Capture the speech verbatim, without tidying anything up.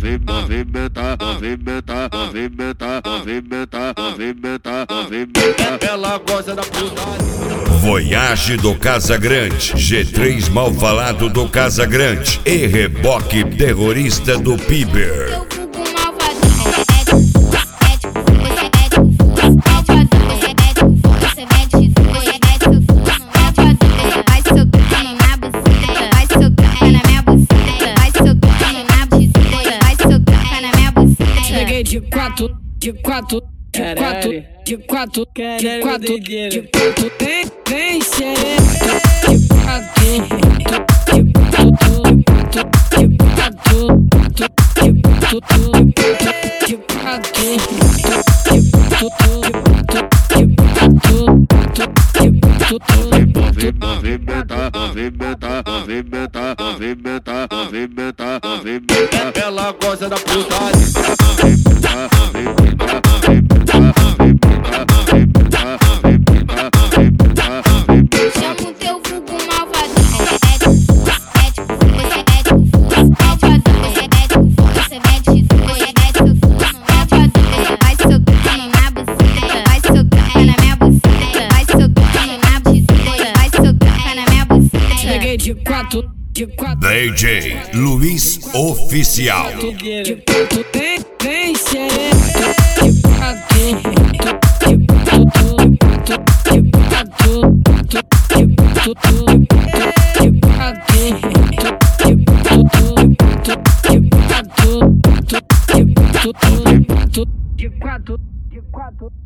movimenta, movimenta, movimenta, movimenta, movimenta, movimenta. Ela gosta da putaria. Voyage do Casagrande, G três mal falado do Casagrande e reboque terrorista do Piber. De quatro, de quatro, de quatro, de quatro, de quatro, de quatro, vem, vem xereca, de quatro, de quatro, de quatro, de quatro, de quatro, de quatro, movimenta, movimenta, movimenta, movimenta, movimenta, movimenta. Ela gosta da putaria. Chama o teu vulgo malvadão. Você é tipo fuso, você mete duro, você mete fuso, malvadão. Vai socando na buceta, vai socando na minha buceta, vai socando na buceta, vai socando na minha buceta. Cheguei de quatro, de quatro. D J Luiz Oficial. De quatro, vem, vem xereca, de quatro, de quatro, de quatro, de quatro, de quatro, de quatro.